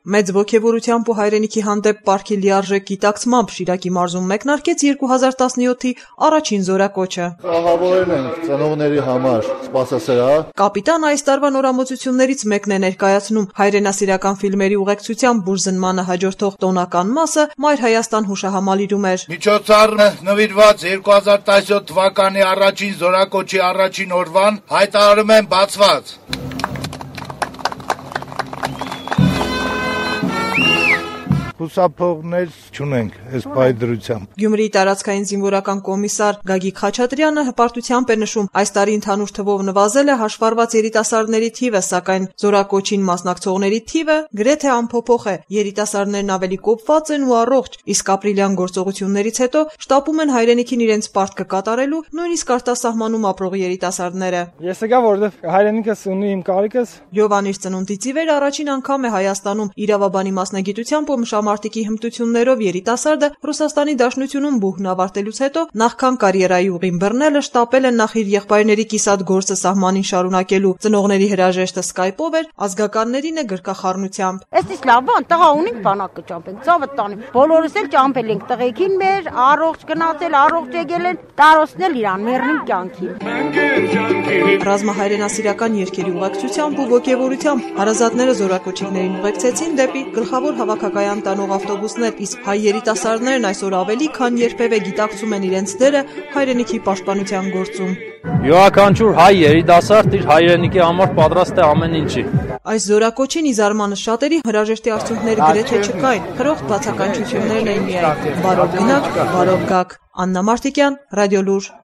Մեծ ոգևորությամբ ու հայրենիքի հանդեպ պարտքի լիարժեք գիտակցմամբ Շիրակի մարզում մեկնարկեց 2017-ի առաջին զորակոչը։ Ահավորել ենք ծնողների համար սպասասրահ։ Կապիտան այս տարվա նորամուծություններից մեկն է ներկայացնում հայրենասիրական ֆիլմերի ուղեկցությամբ բուժզնմանը հաջորդող տոնական մասը Մայր Հայաստան հուշահամալիրում էր։ Միջոցառումը նվիրված 2017 թվականի առաջին զորակոչի առաջին օրվան հայտարարում են բացված։ Հուսափողներ չունենք այս պայդրությամբ։ Գյումրիի տարածքային զինվորական կոմիսար Գագիկ Խաչատրյանը հպարտությամբ է նշում, այս տարի ընդհանուր թվով նվազել է հաշվառված երիտասարդների թիվը, սակայն զորակոչին մասնակցողների թիվը գրեթե անփոփոխ է։ Երիտասարդներն ավելի կոպված են ու առողջ, իսկ ապրիլյան գործողություններից հետո շտապում են հայրենիքին իրենց պարտքը կատարելու, նույնիսկ արտասահմանում ապրող երիտասարդները։ Ես եկա, որովհետև հայրենիքս ունի իմ կարիքս։ Լյովան իր ծնունդից ի վեր առաջին անգամ է Հայաստանում իրավաբանի մասնագիտությամբ ու մշամարտիկի հմտություններով երիտասարդը Ռուսաստանի Դաշնությունում բուհն ավարտելուց հետո նախքան կարիերայի ուղին բռնելը շտապել են նախ իր եղբայրների կիսատ գործը սահմանին շարունակելու։ Ծնողների հրաժեշտը սկայպով էր, ազգականներին է գրկախառնությամբ։ Էստիս լավ բան, տղա ունենք բանակը ճամփենք, ծավը տանեմ։ Բոլորս էլ ճամփել ենք տղեկին մեր, առողջ գնացել, առողջ եկել են, տարոցնել իրան մեռնում կյանքին։ Ռազմահայրենասիրական երգերի ուղեկցությամբ ու ոգևորությամբ հարազատները զորակոչիկներին ուղեկցեցին դեպի գլխավոր հավաքակայան տանող ավտոբուսներ, իսկ հայ երիտասարդներն այսօր ավելի քան երբևէ գիտակցում են իրենց դերը հայրենիքի պաշտպանության գործում։ Յուրաքանչյուր հայ երիտասարդ իր հայրենիքի համար պատրաստ է ամեն ինչի։ Այս զորակոչին ի զարմանս շատերի հրաժեշտի արդյունքներ գրեթե չկային, խրոխտ բացականչություններն էին միայն։ Բարով գնաք, բարով գաք։ Աննա Մարտիկյան, Ռադիոլուր։